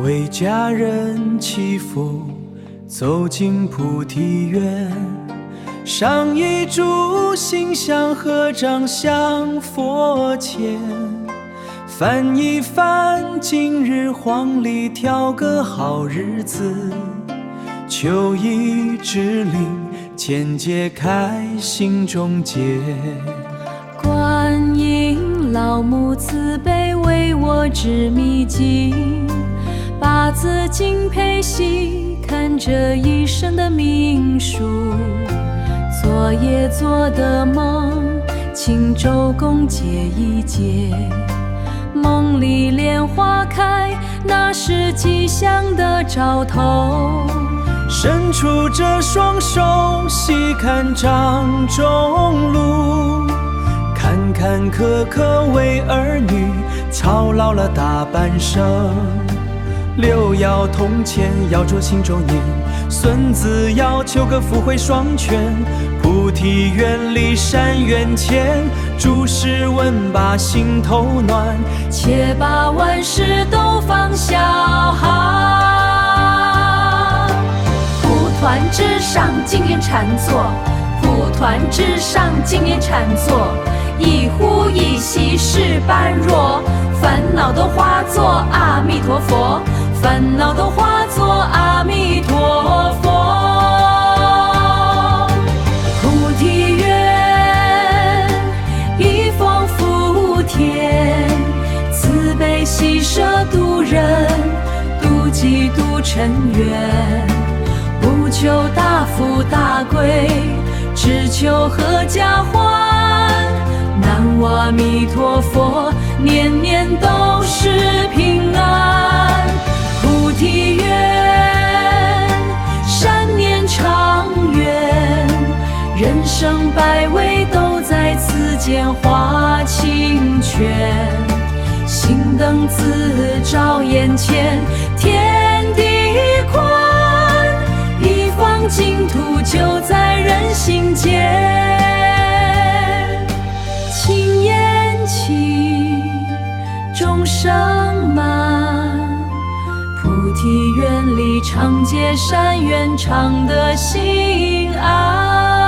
为家人祈福，走进菩提园，上一炷心香，合掌向佛前，翻一翻今日黄历，挑个好日子，求一支令，渐解开心中结。 观音老母慈悲，为我指秘境，八字敬佩惜，看这一生的命数。昨夜做的梦，请周公解一解。梦里莲花开，那是吉祥的兆头。 伸出这双手，细看掌中路，坎坎坷坷为儿女操劳了大半生。六爻铜钱要着心中念，孙子要求个福慧双全。菩提园里山园前，诸事问罢心头暖， 且把万事都放小哈。蒲团之上金莲禅坐，蒲团之上金莲禅坐，一呼一吸是般若，烦恼都化作阿弥陀佛，烦恼都化作阿弥陀佛。菩提园一方福田，慈悲喜舍度人，度己度尘缘，不求大富大贵，只求阖家欢。南无阿弥陀佛，年年都是平安。菩提园善念长远，人生百味都在此间化清泉。心灯自照眼前，天地宽，一方净土就在人心间。轻言起，众生满，菩提园里常结善缘，常得心安。